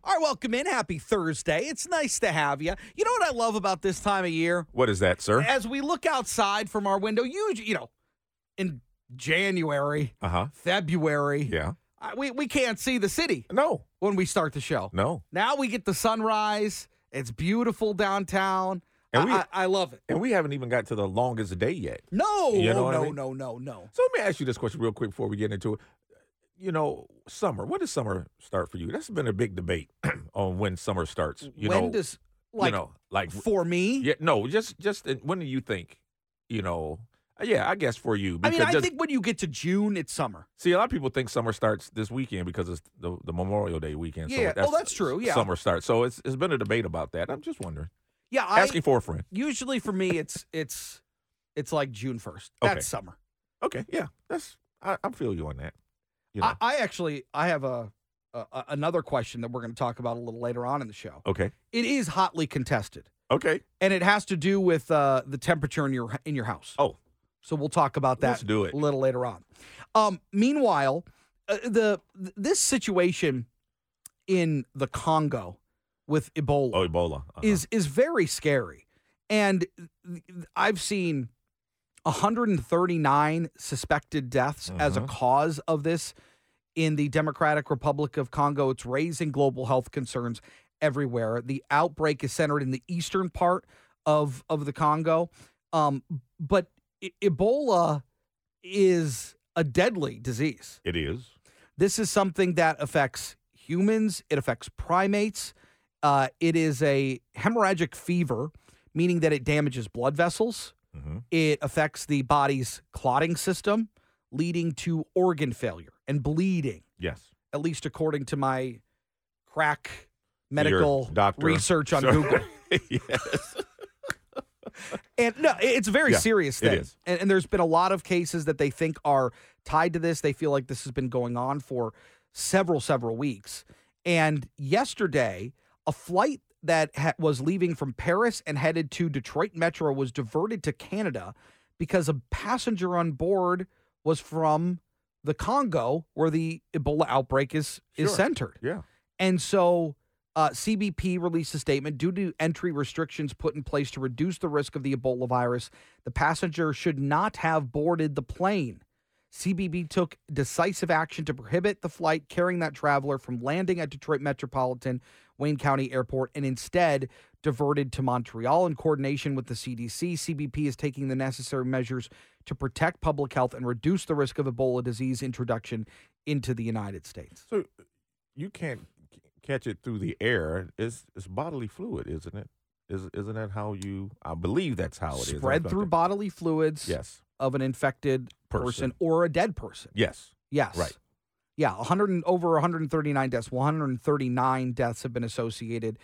All right, welcome in. Happy Thursday. It's nice to have you. You know what I love about this time of year? What is that, sir? As we look outside from our window, usually, in January, February, Yeah. we can't see the city No. when we start the show. No. Now we get the sunrise. It's beautiful downtown. And I love it. And we haven't even got to the longest day yet. No, You know what I mean? no. So let me ask you this question real quick before we get into it. Summer. When does summer start for you? That's been a big debate on when summer starts. For me? Yeah, no, just when do you think, I guess for you. I mean, I think when you get to June, it's summer. See, a lot of people think summer starts this weekend because it's the Memorial Day weekend. Yeah, so that's true, yeah. Summer starts. So it's been a debate about that. I'm just wondering. Yeah, Asking for a friend. Usually for me, it's like June 1st. Okay. That's summer. Okay, yeah, I feel you on that. I have another question that we're going to talk about a little later on in the show. Okay. It is hotly contested, Okay. and it has to do with the temperature in your house. Oh, So we'll talk about that let's do it. a little later on. Meanwhile, this situation in the Congo with Ebola, Ebola. is very scary. And I've seen 139 suspected deaths as a cause of this in the Democratic Republic of Congo. It's raising global health concerns everywhere. The outbreak is centered in the eastern part of the Congo. But Ebola is a deadly disease. It is. This is something that affects humans. It affects primates. It is a hemorrhagic fever, meaning that it damages blood vessels. Mm-hmm. It affects the body's clotting system, leading to organ failure and bleeding, Yes. at least according to my crack medical doctor. research on Sure. Google. Yes. And no, it's a very Yeah, serious thing. it is. And there's been a lot of cases that they think are tied to this. They feel like this has been going on for several weeks. And yesterday, a flight that was leaving from Paris and headed to Detroit Metro was diverted to Canada because a passenger on board was from the Congo, where the Ebola outbreak is Sure. centered. Yeah. And so CBP released a statement. Due to entry restrictions put in place to reduce the risk of the Ebola virus, the passenger should not have boarded the plane. CBP took decisive action to prohibit the flight carrying that traveler from landing at Detroit Metropolitan Wayne County Airport and instead diverted to Montreal. In coordination with the CDC, CBP is taking the necessary measures to protect public health and reduce the risk of Ebola disease introduction into the United States. So you can't catch it through the air. It's bodily fluid, isn't it? Isn't that how you? I believe that's how it is. Spread through bodily fluids Yes. of an infected person or a dead person. Yes. Yes. Right. Yeah, over 139 deaths. 139 deaths have been associated.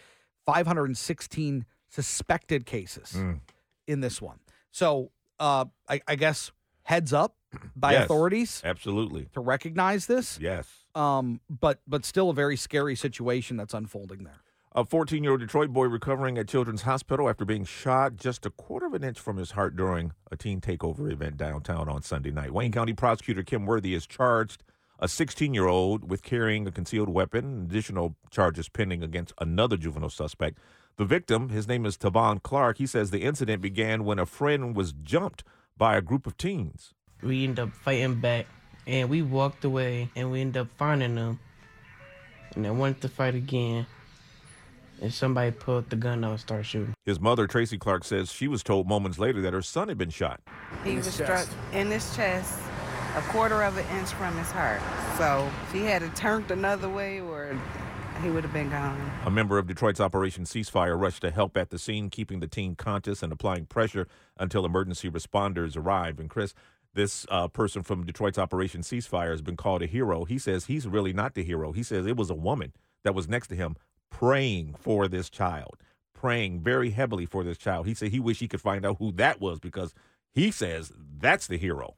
516 suspected cases in this one. So I guess heads up by Yes. authorities Absolutely. to recognize this. Yes. But still a very scary situation that's unfolding there. A 14-year-old Detroit boy recovering at Children's Hospital after being shot just a quarter of an inch from his heart during a teen takeover event downtown on Sunday night. Wayne County Prosecutor Kim Worthy has charged a 16-year-old with carrying a concealed weapon. Additional charges pending against another juvenile suspect. The victim, his name is Tavon Clark. He says the incident began when a friend was jumped by a group of teens. We ended up fighting back, and we walked away, and we ended up finding them. And I wanted to fight again, and somebody pulled the gun out and started shooting. His mother, Tracy Clark, says she was told moments later that her son had been shot. He was struck in his chest, a quarter of an inch from his heart. So if he had turned another way, or he would have been gone. A member of Detroit's Operation Ceasefire rushed to help at the scene, keeping the teen conscious and applying pressure until emergency responders arrived. And Chris, this person from Detroit's Operation Ceasefire has been called a hero. He says he's really not the hero. He says it was a woman that was next to him praying for this child, praying very heavily for this child. He said he wished he could find out who that was because he says that's the hero.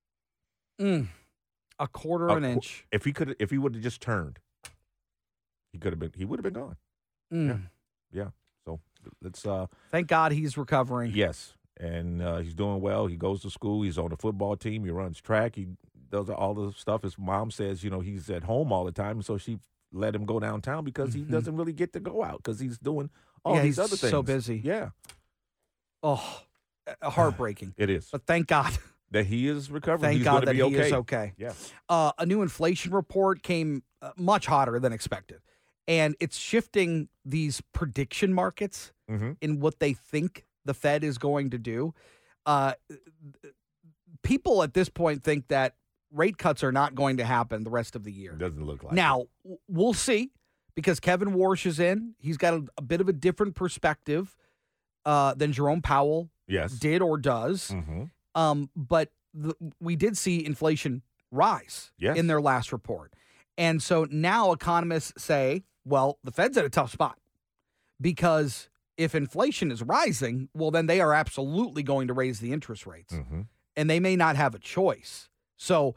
A quarter of an inch. If he would have just turned, he would have been gone. Yeah. So let's Thank God he's recovering. yes. And he's doing well. He goes to school. He's on the football team. He runs track. He does all the stuff. His mom says, he's at home all the time. So she let him go downtown because he doesn't really get to go out because he's doing all Yeah, these he's other things. so busy. Yeah, Oh, heartbreaking. it is. But thank God. That he is recovering. Thank He's God going that to be he okay. is okay. Yeah. A new inflation report came much hotter than expected. And it's shifting these prediction markets Mm-hmm. in what they think the Fed is going to do. People at this point think that rate cuts are not going to happen the rest of the year. It doesn't look like Now, we'll see because Kevin Warsh is in. He's got a bit of a different perspective than Jerome Powell Yes. did or does. Mm-hmm. But we did see inflation rise Yes. in their last report. And so now economists say, well, the Fed's at a tough spot because if inflation is rising, well, then they are absolutely going to raise the interest rates. Mm-hmm. And they may not have a choice. So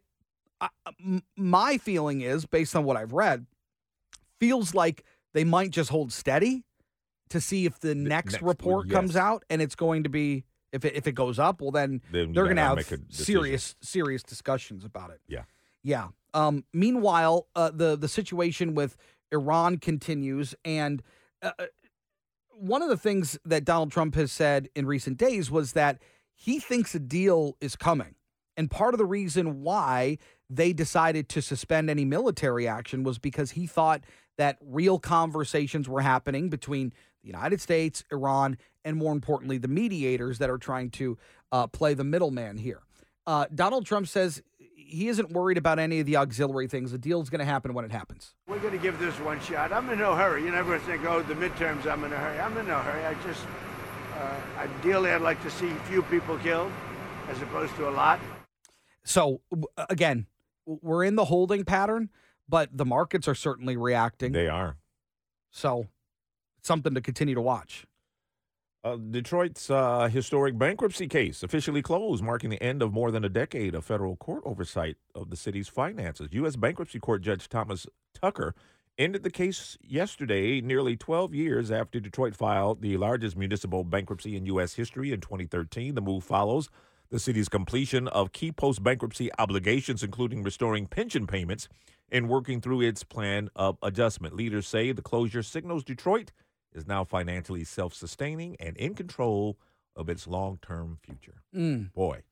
my feeling is, based on what I've read, feels like they might just hold steady to see if the next report yes. comes out, and it's going to be if it goes up, well then Then you they're going to gotta have make a decision. serious discussions about it. Yeah. Yeah. Meanwhile, the situation with Iran continues, and one of the things that Donald Trump has said in recent days was that he thinks a deal is coming. And part of the reason why they decided to suspend any military action was because he thought that real conversations were happening between the United States, Iran, and more importantly, the mediators that are trying to play the middleman here. Donald Trump says he isn't worried about any of the auxiliary things. The deal is going to happen when it happens. We're going to give this one shot. I'm in no hurry. You never think, oh, the midterms, I'm in a hurry. I'm in no hurry. Ideally, I'd like to see few people killed as opposed to a lot. So, again, we're in the holding pattern, but the markets are certainly reacting. They are. So, it's something to continue to watch. Detroit's historic bankruptcy case officially closed, marking the end of more than a decade of federal court oversight of the city's finances. U.S. Bankruptcy Court Judge Thomas Tucker ended the case yesterday, nearly 12 years after Detroit filed the largest municipal bankruptcy in U.S. history in 2013. The move follows the city's completion of key post-bankruptcy obligations, including restoring pension payments and working through its plan of adjustment. Leaders say the closure signals Detroit is now financially self-sustaining and in control of its long-term future. Boy,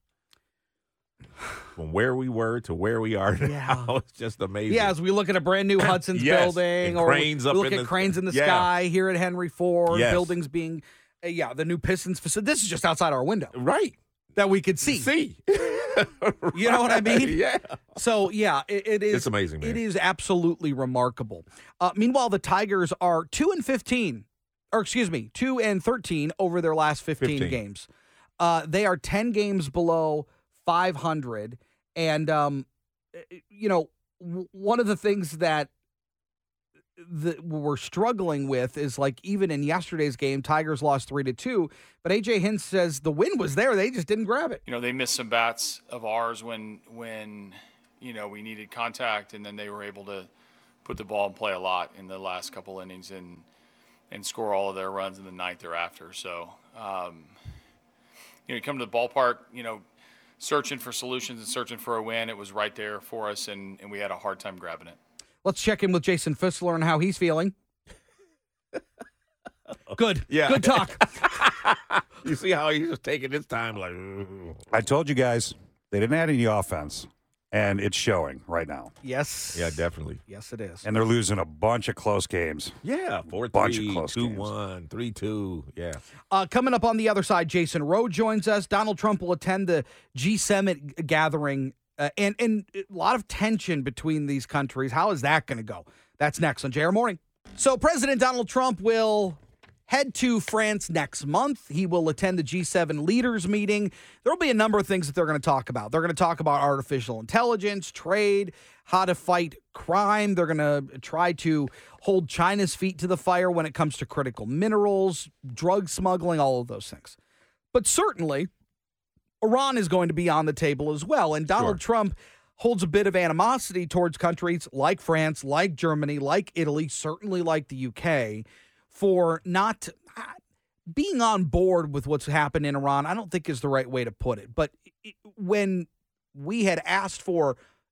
from where we were to where we are now, it's just amazing. Yeah, as we look at a brand new Hudson's Yes, building, and or cranes we up look in at the- cranes in the yeah. sky here at Henry Ford, Yes. buildings being, the new Pistons facility. This is just outside our window Right. that we could see. You know what I mean? Yeah. So, yeah, it is. It's amazing, man. It is absolutely remarkable. Meanwhile, the Tigers are 2-13 over their last 15 games. They are 10 games below 500. And, one of the things that we're struggling with is, like, even in yesterday's game, Tigers lost 3-2. But A.J. Hinch says the win was there. They just didn't grab it. They missed some bats of ours when we needed contact, and then they were able to put the ball and play a lot in the last couple innings and score all of their runs in the ninth thereafter. So, you come to the ballpark, searching for solutions and searching for a win. It was right there for us, and we had a hard time grabbing it. Let's check in with Jason Fissler and how he's feeling. Good. Yeah. Good talk. You see how he's just taking his time like, I told you guys, they didn't add any offense, and it's showing right now. Yes. yeah, definitely. Yes, it is. And they're losing a bunch of close games. Yeah, 4-3, Bunch of close 2-1, 3-2. Yeah. Coming up on the other side, Jason Rowe joins us. Donald Trump will attend the G7 gathering, and a lot of tension between these countries. How is that going to go? That's next on JR Morning. So President Donald Trump will head to France next month. He will attend the G7 leaders meeting. There will be a number of things that they're going to talk about. They're going to talk about artificial intelligence, trade, how to fight crime. They're going to try to hold China's feet to the fire when it comes to critical minerals, drug smuggling, all of those things. But certainly, Iran is going to be on the table as well. And Donald Trump holds a bit of animosity towards countries like France, like Germany, like Italy, certainly like the UK, for not being on board with what's happened in Iran. I don't think is the right way to put it. But when we had asked for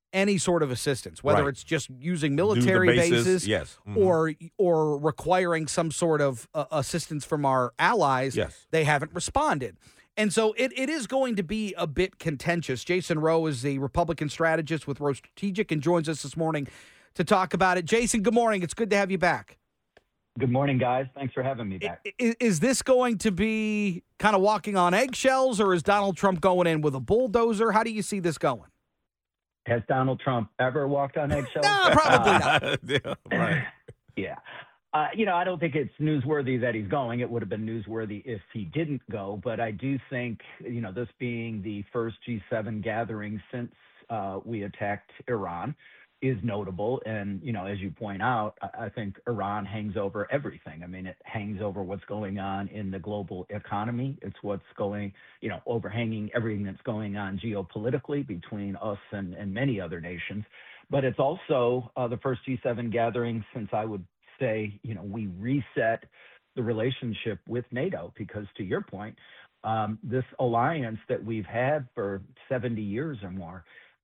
any sort of assistance, whether Right. it's just using military bases, yes. Mhm. or requiring some sort of assistance from our allies. Yes. They haven't responded. And so it is going to be a bit contentious. Jason Rowe is the Republican strategist with Rowe Strategic and joins us this morning to talk about it. Jason, good morning. It's good to have you back. Good morning, guys. Thanks for having me back. Is this going to be kind of walking on eggshells, or is Donald Trump going in with a bulldozer? How do you see this going? Has Donald Trump ever walked on eggshells? No, probably not. Yeah, right. Yeah. I don't think it's newsworthy that he's going. It would have been newsworthy if he didn't go. But I do think, this being the first G7 gathering since we attacked Iran is notable. And, as you point out, I think Iran hangs over everything. I mean, it hangs over what's going on in the global economy. It's what's going, overhanging everything that's going on geopolitically between us and many other nations. But it's also the first G7 gathering since I would say, we reset the relationship with NATO, because to your point, this alliance that we've had for 70 years or more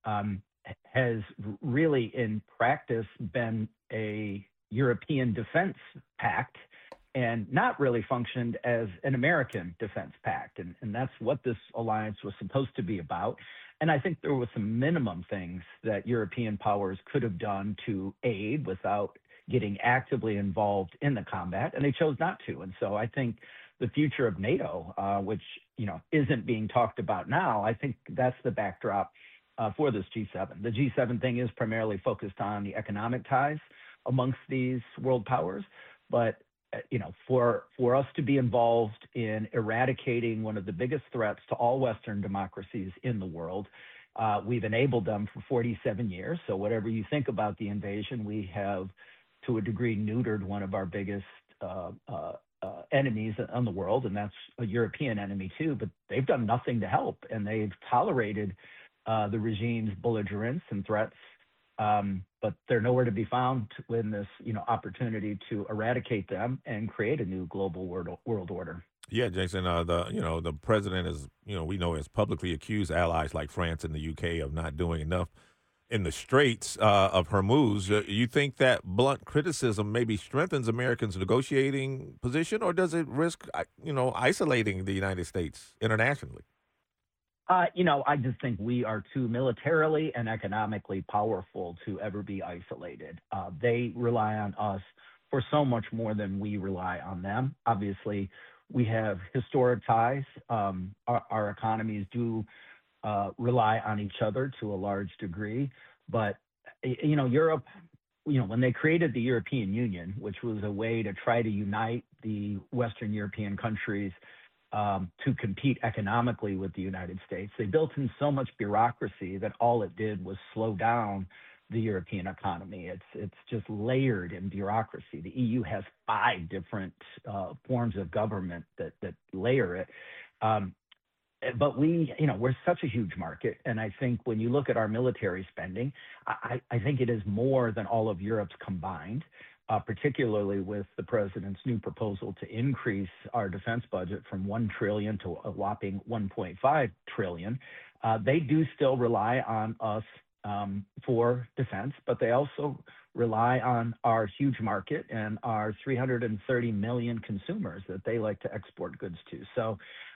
has really in practice been a European defense pact and not really functioned as an American defense pact. And that's what this alliance was supposed to be about. And I think there were some minimum things that European powers could have done to aid without getting actively involved in the combat, and they chose not to. And so I think the future of NATO, which isn't being talked about now, I think that's the backdrop for this G7. The G7 thing is primarily focused on the economic ties amongst these world powers, but for us to be involved in eradicating one of the biggest threats to all Western democracies in the world, we've enabled them for 47 years. So whatever you think about the invasion, we have to a degree neutered one of our biggest enemies in the world, and that's a European enemy too. But they've done nothing to help, and they've tolerated the regime's belligerence and threats. But they're nowhere to be found when this, opportunity to eradicate them and create a new global world order. Yeah, Jason. The president is, we know, has publicly accused allies like France and the UK of not doing enough in the Straits of Hormuz. You think that blunt criticism maybe strengthens Americans' negotiating position, or does it risk, isolating the United States internationally? I just think we are too militarily and economically powerful to ever be isolated. They rely on us for so much more than we rely on them. Obviously, we have historic ties. Our economies do rely on each other to a large degree. But, Europe, when they created the European Union, which was a way to try to unite the Western European countries to compete economically with the United States, they built in so much bureaucracy that all it did was slow down the European economy. It's just layered in bureaucracy. The EU has 5 different forms of government that layer it. But we're such a huge market. And I think when you look at our military spending, I think it is more than all of Europe's combined, particularly with the president's new proposal to increase our defense budget from $1 trillion to a whopping $1.5 trillion. They do still rely on us for defense, but they also rely on our huge market and our 330 million consumers that they like to export goods to. So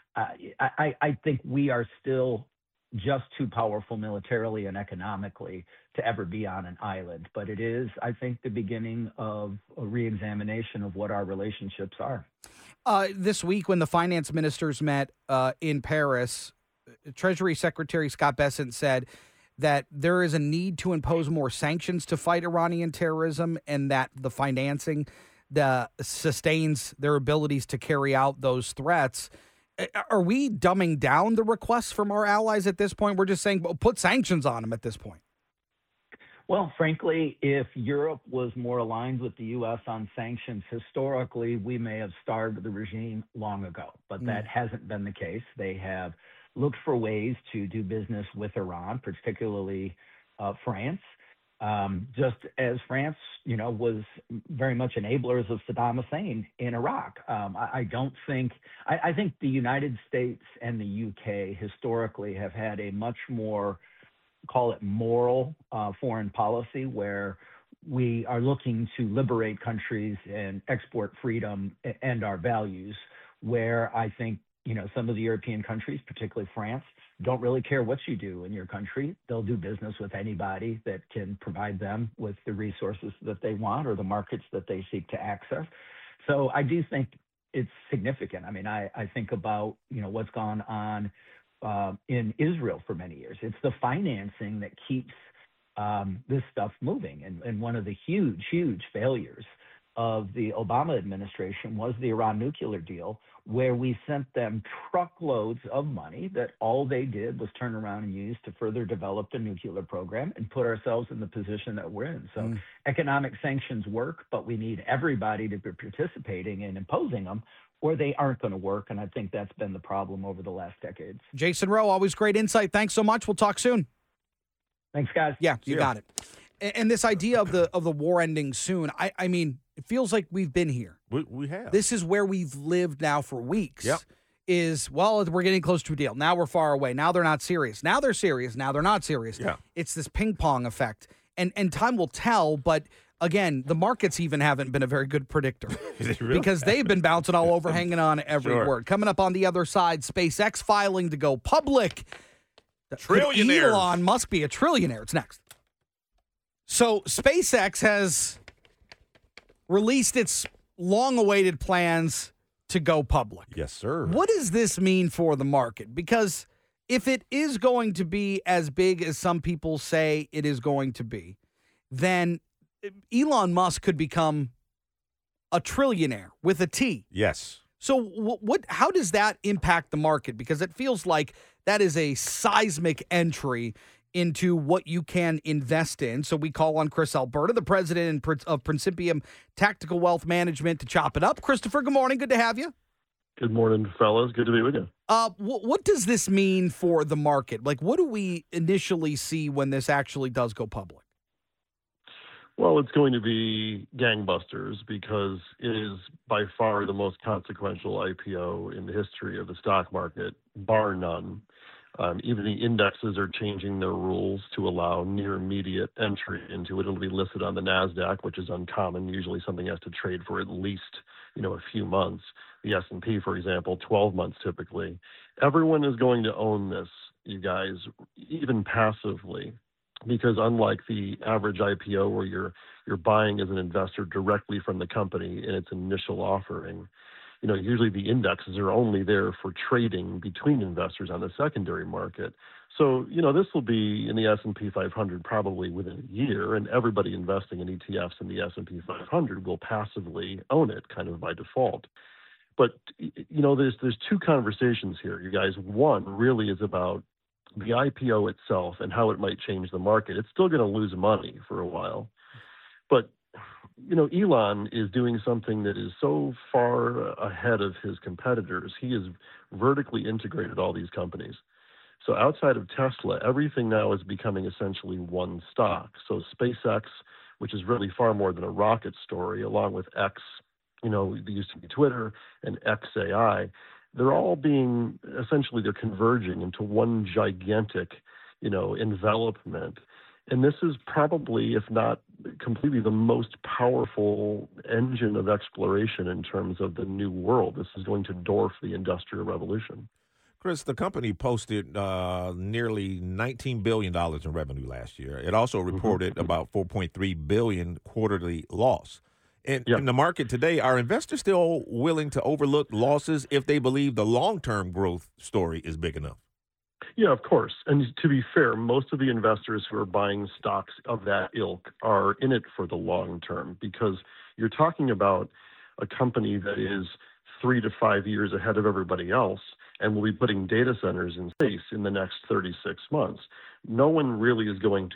I think we are still just too powerful militarily and economically to ever be on an island. But it is, I think, the beginning of a reexamination of what our relationships are. This week, when the finance ministers met in Paris, Treasury Secretary Scott Bessent said that there is a need to impose more sanctions to fight Iranian terrorism, and that the financing sustains their abilities to carry out those threats. Are we dumbing down the requests from our allies at this point? We're just saying, well, put sanctions on them at this point. Well, frankly, if Europe was more aligned with the U.S. on sanctions historically, we may have starved the regime long ago. But that hasn't been the case. They have looked for ways to do business with Iran, particularly France. Just as France, was very much enablers of Saddam Hussein in Iraq. I think the United States and the UK historically have had a much more call it moral foreign policy, where we are looking to liberate countries and export freedom and our values, where I think, some of the European countries, particularly France, don't really care what you do in your country. They'll do business with anybody that can provide them with the resources that they want or the markets that they seek to access. So I do think it's significant. I mean, I think about, what's gone on in Israel for many years. It's the financing that keeps this stuff moving. And one of the huge, huge failures of the Obama administration was the Iran nuclear deal, where we sent them truckloads of money that all they did was turn around and use to further develop the nuclear program and put ourselves in the position that we're in. So economic sanctions work, but we need everybody to be participating and imposing them, or they aren't going to work. And I think that's been the problem over the last decades. Jason Rowe, always great insight. Thanks so much. We'll talk soon. Thanks, guys. Yeah, you got it. And this idea of the war ending soon, I mean, it feels like we've been here. We have. This is where we've lived now for weeks. Yep. We're getting close to a deal. Now we're far away. Now they're not serious. Now they're serious. Now they're not serious. Yeah. It's this ping pong effect. And time will tell, but again, the markets even haven't been a very good predictor. Really? Because they've been bouncing all over, hanging on every Sure. word. Coming up on the other side, SpaceX filing to go public. Trillionaires. Elon must be a trillionaire. It's next. So SpaceX has released its long-awaited plans to go public. Yes, sir. What does this mean for the market? Because if it is going to be as big as some people say it is going to be, then Elon Musk could become a trillionaire with a T. Yes. So how does that impact the market? Because it feels like that is a seismic entry into what you can invest in. So we call on Chris Alberta, the president of Principium Tactical Wealth Management, to chop it up. Christopher, good morning. Good to have you. Good morning, fellas. Good to be with you. What does this mean for the market? Like, what do we initially see when this actually does go public? Well, it's going to be gangbusters because it is by far the most consequential IPO in the history of the stock market, bar none. Even the indexes are changing their rules to allow near immediate entry into it. It'll be listed on the NASDAQ, which is uncommon. Usually something has to trade for at least, a few months. The S&P, for example, 12 months typically. Everyone is going to own this, you guys, even passively, because unlike the average IPO where you're buying as an investor directly from the company in its initial offering, usually the indexes are only there for trading between investors on the secondary market. So, this will be in the S&P 500 probably within a year, and everybody investing in ETFs in the S&P 500 will passively own it kind of by default. But, there's two conversations here, you guys. One really is about the IPO itself and how it might change the market. It's still going to lose money for a while. But Elon is doing something that is so far ahead of his competitors. He has vertically integrated all these companies. So outside of Tesla, everything now is becoming essentially one stock. So SpaceX, which is really far more than a rocket story, along with X, they used to be Twitter, and XAI, they're all they're converging into one gigantic, envelopment. And this is probably, if not completely, the most powerful engine of exploration in terms of the new world. This is going to dwarf the Industrial Revolution. Chris, the company posted nearly $19 billion in revenue last year. It also reported about $4.3 billion quarterly loss. And in the market today, are investors still willing to overlook losses if they believe the long-term growth story is big enough? Yeah, of course. And to be fair, most of the investors who are buying stocks of that ilk are in it for the long term, because you're talking about a company that is 3 to 5 years ahead of everybody else and will be putting data centers in space in the next 36 months. No one really is going to